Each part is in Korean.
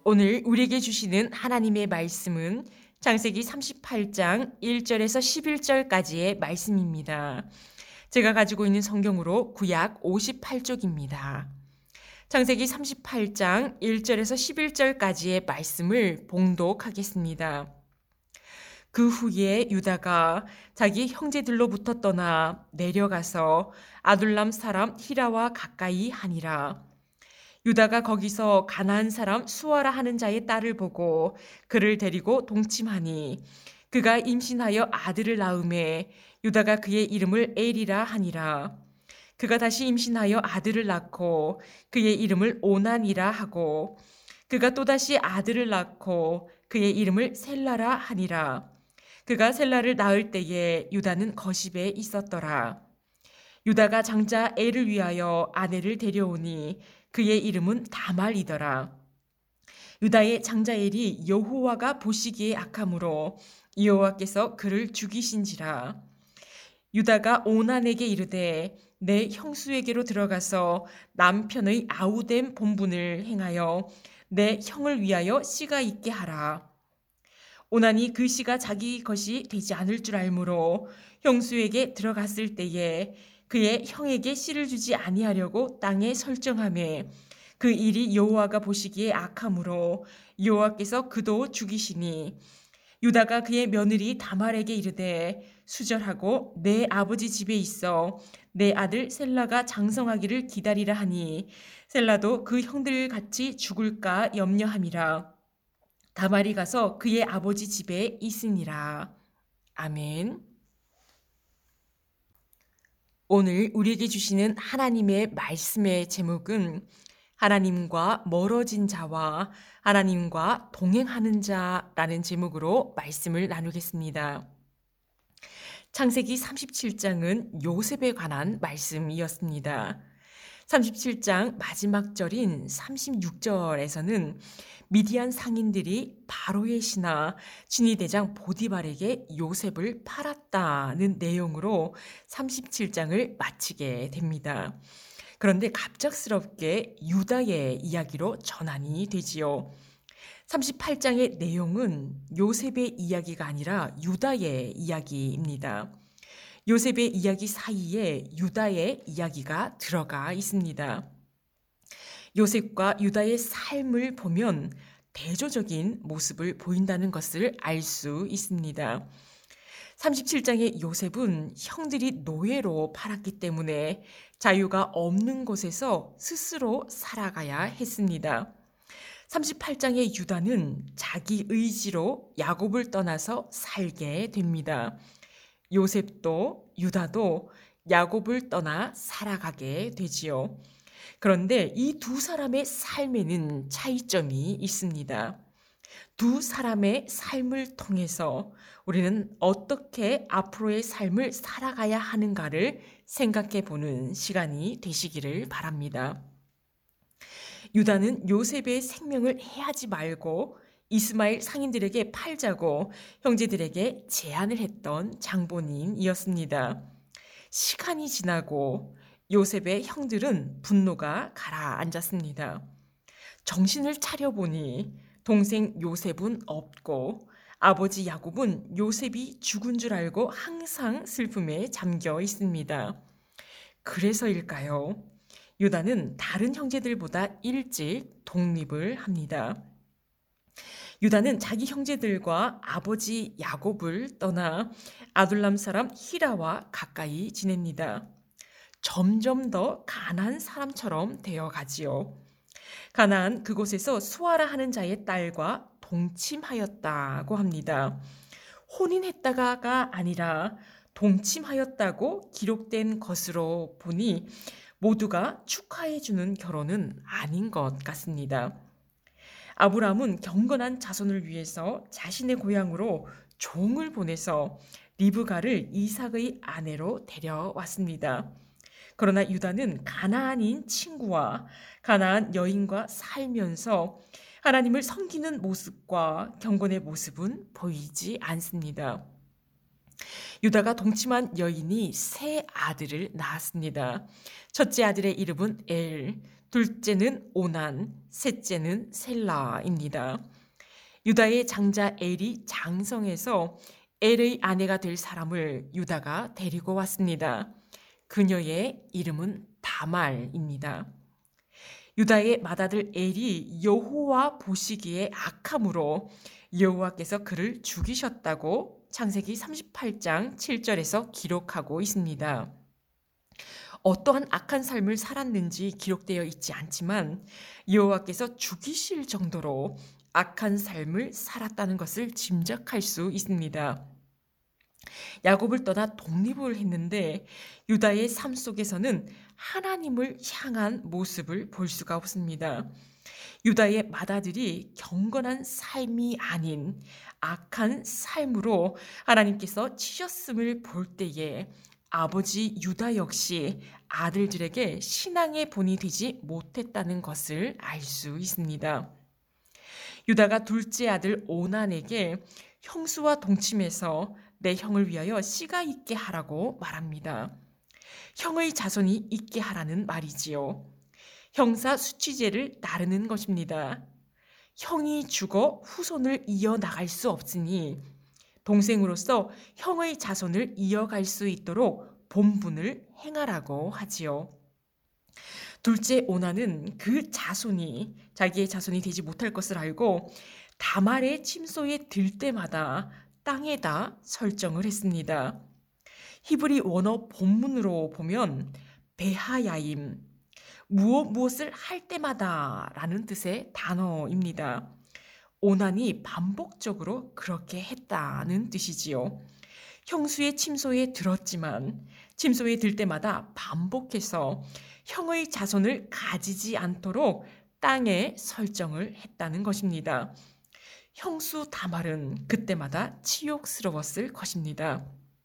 오늘 우리에게 주시는 하나님의 말씀은 창세기 38장 1절에서 11절까지의 말씀입니다. 제가 가지고 있는 성경으로 구약 58쪽입니다. 창세기 38장 1절에서 11절까지의 말씀을 봉독하겠습니다. 그 후에 유다가 자기 형제들로부터 떠나 내려가서 아둘람 사람 히라와 가까이 하니라. 유다가 거기서 가나안 사람 수아라 하는 자의 딸을 보고 그를 데리고 동침하니 그가 임신하여 아들을 낳음에 유다가 그의 이름을 엘이라 하니라. 그가 다시 임신하여 아들을 낳고 그의 이름을 오난이라 하고 그가 또다시 아들을 낳고 그의 이름을 셀라라 하니라. 그가 셀라를 낳을 때에 유다는 거십에 있었더라. 유다가 장자 엘을 위하여 아내를 데려오니 그의 이름은 다말이더라. 유다의 장자 엘이 여호와가 보시기에 악함으로 여호와께서 그를 죽이신지라. 유다가 오난에게 이르되 내 형수에게로 들어가서 남편의 아우됨 본분을 행하여 내 형을 위하여 씨가 있게 하라. 오난이 그 씨가 자기 것이 되지 않을 줄 알므로 형수에게 들어갔을 때에 그의 형에게 씨를 주지 아니하려고 땅에 설정하매 그 일이 여호와가 보시기에 악함으로 여호와께서 그도 죽이시니 유다가 그의 며느리 다말에게 이르되 수절하고 내 아버지 집에 있어 내 아들 셀라가 장성하기를 기다리라 하니 셀라도 그 형들 같이 죽을까 염려함이라. 다말이 가서 그의 아버지 집에 있으니라. 아멘. 오늘 우리에게 주시는 하나님의 말씀의 제목은 하나님과 멀어진 자와 하나님과 동행하는 자라는 제목으로 말씀을 나누겠습니다. 창세기 37장은 요셉에 관한 말씀이었습니다. 37장 마지막 절인 36절에서는 미디안 상인들이 바로의 신하 진위대장 보디발에게 요셉을 팔았다는 내용으로 37장을 마치게 됩니다. 그런데 갑작스럽게 유다의 이야기로 전환이 되지요. 38장의 내용은 요셉의 이야기가 아니라 유다의 이야기입니다. 요셉의 이야기 사이에 유다의 이야기가 들어가 있습니다. 요셉과 유다의 삶을 보면 대조적인 모습을 보인다는 것을 알 수 있습니다. 37장의 요셉은 형들이 노예로 팔았기 때문에 자유가 없는 곳에서 스스로 살아가야 했습니다. 38장의 유다는 자기 의지로 야곱을 떠나서 살게 됩니다. 요셉도 유다도 야곱을 떠나 살아가게 되지요. 그런데 이 두 사람의 삶에는 차이점이 있습니다. 두 사람의 삶을 통해서 우리는 어떻게 앞으로의 삶을 살아가야 하는가를 생각해 보는 시간이 되시기를 바랍니다. 유다는 요셉의 생명을 해하지 말고 이스마엘 상인들에게 팔자고 형제들에게 제안을 했던 장본인이었습니다. 시간이 지나고 요셉의 형들은 분노가 가라앉았습니다. 정신을 차려보니 동생 요셉은 없고 아버지 야곱은 요셉이 죽은 줄 알고 항상 슬픔에 잠겨 있습니다. 그래서일까요? 유다는 다른 형제들보다 일찍 독립을 합니다. 유다는 자기 형제들과 아버지 야곱을 떠나 아둘람 사람 히라와 가까이 지냅니다. 점점 더 가나안 사람처럼 되어가지요. 가나안 그곳에서 수아라 하는 자의 딸과 동침하였다고 합니다. 혼인했다가 아니라 동침하였다고 기록된 것으로 보니 모두가 축하해주는 결혼은 아닌 것 같습니다. 아브라함은 경건한 자손을 위해서 자신의 고향으로 종을 보내서 리브가를 이삭의 아내로 데려왔습니다. 그러나 유다는 가나안인 친구와 가나안 여인과 살면서 하나님을 섬기는 모습과 경건의 모습은 보이지 않습니다. 유다가 동침한 여인이 세 아들을 낳았습니다. 첫째 아들의 이름은 엘, 둘째는 오난, 셋째는 셀라입니다. 유다의 장자 엘이 장성해서 엘의 아내가 될 사람을 유다가 데리고 왔습니다. 그녀의 이름은 다말입니다. 유다의 맏아들 엘이 여호와 보시기에 악함으로 여호와께서 그를 죽이셨다고 창세기 38장 7절에서 기록하고 있습니다. 어떠한 악한 삶을 살았는지 기록되어 있지 않지만 여호와께서 죽이실 정도로 악한 삶을 살았다는 것을 짐작할 수 있습니다. 야곱을 떠나 독립을 했는데 유다의 삶 속에서는 하나님을 향한 모습을 볼 수가 없습니다. 유다의 맏아들이 경건한 삶이 아닌 악한 삶으로 하나님께서 치셨음을 볼 때에 아버지 유다 역시 아들들에게 신앙의 본이 되지 못했다는 것을 알 수 있습니다. 유다가 둘째 아들 오난에게 형수와 동침해서 내 형을 위하여 씨가 있게 하라고 말합니다. 형의 자손이 있게 하라는 말이지요. 형사 수치제를 따르는 것입니다. 형이 죽어 후손을 이어나갈 수 없으니 동생으로서 형의 자손을 이어갈 수 있도록 본분을 행하라고 하지요. 둘째 오난은 그 자손이 자기의 자손이 되지 못할 것을 알고 다말의 침소에 들 때마다 땅에다 설정을 했습니다. 히브리 원어 본문으로 보면 베하야임, 무엇을 할 때마다 라는 뜻의 단어입니다. 오난이 반복적으로 그렇게 했다는 뜻이지요. 형수의 침소에 들었지만 침소에 들 때마다 반복해서 형의 자손을 가지지 않도록 땅에 설정을 했다는 것입니다. 형수 다말은 그때마다 치욕스러웠을 것입니다.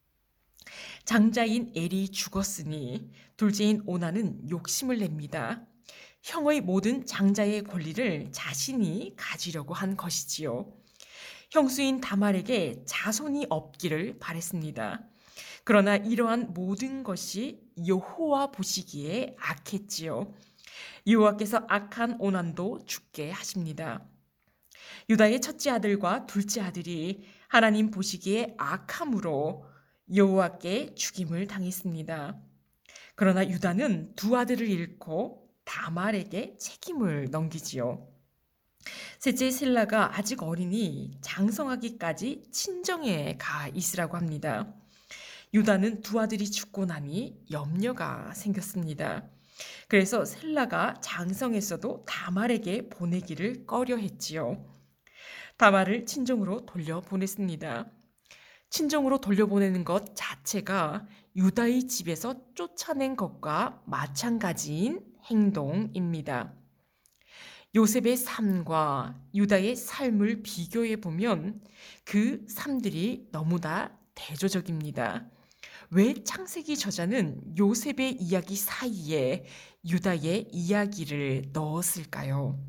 장자인 엘이 죽었으니 둘째인 오난은 욕심을 냅니다. 형의 모든 장자의 권리를 자신이 가지려고 한 것이지요. 형수인 다말에게 자손이 없기를 바랬습니다. 그러나 이러한 모든 것이 여호와 보시기에 악했지요. 여호와께서 악한 오난도 죽게 하십니다. 유다의 첫째 아들과 둘째 아들이 하나님 보시기에 악함으로 여호와께 죽임을 당했습니다. 그러나 유다는 두 아들을 잃고 다말에게 책임을 넘기지요. 셋째 셀라가 아직 어리니 장성하기까지 친정에 가 있으라고 합니다. 유다는 두 아들이 죽고 나니 염려가 생겼습니다. 그래서 셀라가 장성했어도 다말에게 보내기를 꺼려했지요. 다말을 친정으로 돌려보냈습니다. 친정으로 돌려보내는 것 자체가 유다의 집에서 쫓아낸 것과 마찬가지인 행동입니다. 요셉의 삶과 유다의 삶을 비교해 보면 그 삶들이 너무나 대조적입니다. 왜 창세기 저자는 요셉의 이야기 사이에 유다의 이야기를 넣었을까요?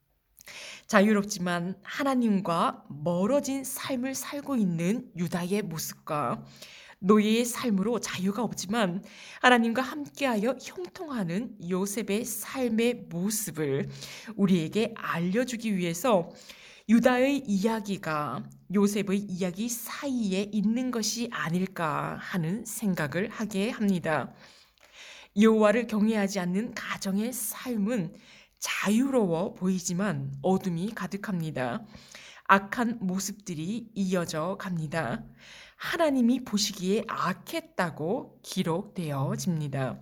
자유롭지만 하나님과 멀어진 삶을 살고 있는 유다의 모습과 노예의 삶으로 자유가 없지만 하나님과 함께하여 형통하는 요셉의 삶의 모습을 우리에게 알려주기 위해서 유다의 이야기가 요셉의 이야기 사이에 있는 것이 아닐까 하는 생각을 하게 합니다. 여호와를 경외하지 않는 가정의 삶은 자유로워 보이지만 어둠이 가득합니다. 악한 모습들이 이어져 갑니다. 하나님이 보시기에 악했다고 기록되어집니다.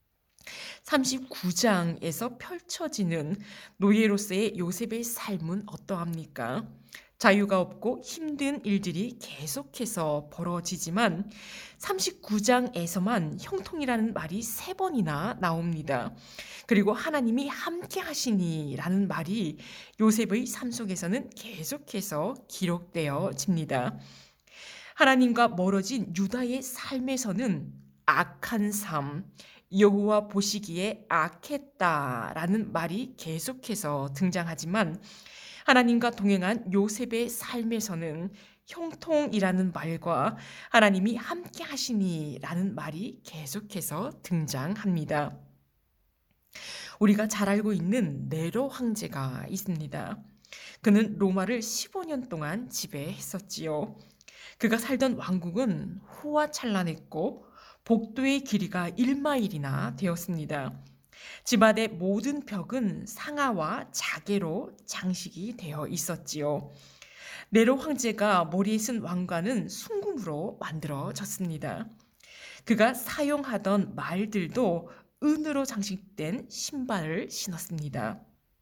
39장에서 펼쳐지는 노예로서의 요셉의 삶은 어떠합니까? 자유가 없고 힘든 일들이 계속해서 벌어지지만 39장에서만 형통이라는 말이 3번이나 나옵니다. 그리고 하나님이 함께 하시니라는 말이 요셉의 삶 속에서는 계속해서 기록되어집니다. 하나님과 멀어진 유다의 삶에서는 악한 삶, 여호와 보시기에 악했다라는 말이 계속해서 등장하지만 하나님과 동행한 요셉의 삶에서는 형통이라는 말과 하나님이 함께 하시니라는 말이 계속해서 등장합니다. 우리가 잘 알고 있는 네로 황제가 있습니다. 그는 로마를 15년 동안 지배했었지요. 그가 살던 왕국은 호화찬란했고 복도의 길이가 1마일이나 되었습니다. 집 안의 모든 벽은 상아와 자개로 장식이 되어 있었지요. 네로 황제가 머리에 쓴 왕관은 순금으로 만들어졌습니다. 그가 사용하던 말들도 은으로 장식된 신발을 신었습니다.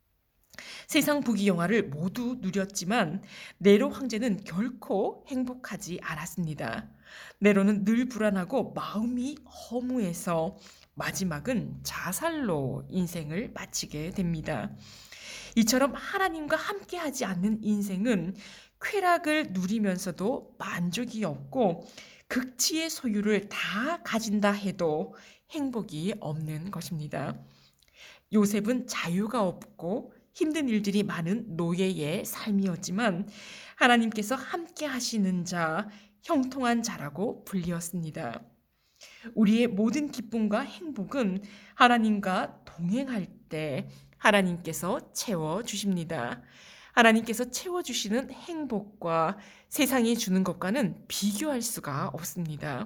세상 부귀영화를 모두 누렸지만 네로 황제는 결코 행복하지 않았습니다. 네로는 늘 불안하고 마음이 허무해서 마지막은 자살로 인생을 마치게 됩니다. 이처럼 하나님과 함께하지 않는 인생은 쾌락을 누리면서도 만족이 없고 극치의 소유를 다 가진다 해도 행복이 없는 것입니다. 요셉은 자유가 없고 힘든 일들이 많은 노예의 삶이었지만 하나님께서 함께 하시는 자, 형통한 자라고 불리었습니다. 우리의 모든 기쁨과 행복은 하나님과 동행할 때 하나님께서 채워주십니다. 하나님께서 채워주시는 행복과 세상이 주는 것과는 비교할 수가 없습니다.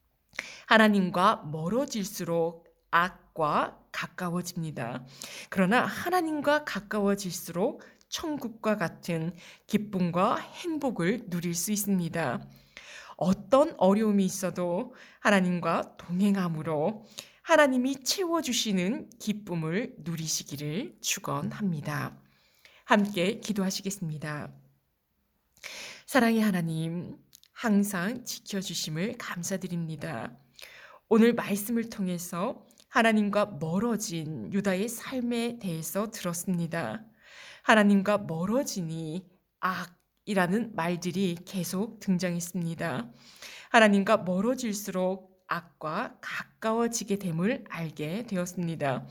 하나님과 멀어질수록 악과 가까워집니다. 그러나 하나님과 가까워질수록 천국과 같은 기쁨과 행복을 누릴 수 있습니다. 어떤 어려움이 있어도 하나님과 동행함으로 하나님이 채워주시는 기쁨을 누리시기를 축원합니다. 함께 기도하시겠습니다. 사랑의 하나님, 항상 지켜주심을 감사드립니다. 오늘 말씀을 통해서 하나님과 멀어진 유다의 삶에 대해서 들었습니다. 하나님과 멀어지니 악이라는 말들이 계속 등장했습니다. 하나님과 멀어질수록 악과 가까워지게 됨을 알게 되었습니다.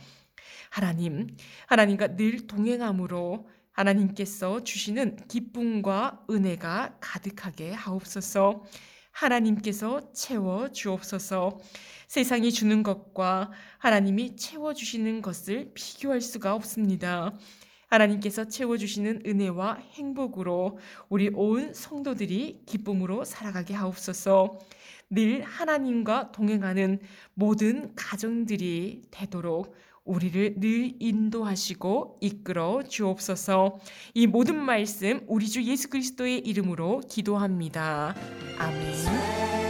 하나님과 늘 동행함으로 하나님께서 주시는 기쁨과 은혜가 가득하게 하옵소서. 하나님께서 채워 주옵소서. 세상이 주는 것과 하나님이 채워주시는 것을 비교할 수가 없습니다. 하나님께서 채워주시는 은혜와 행복으로 우리 온 성도들이 기쁨으로 살아가게 하옵소서. 늘 하나님과 동행하는 모든 가정들이 되도록 우리를 늘 인도하시고 이끌어 주옵소서. 이 모든 말씀 우리 주 예수 그리스도의 이름으로 기도합니다. 아멘.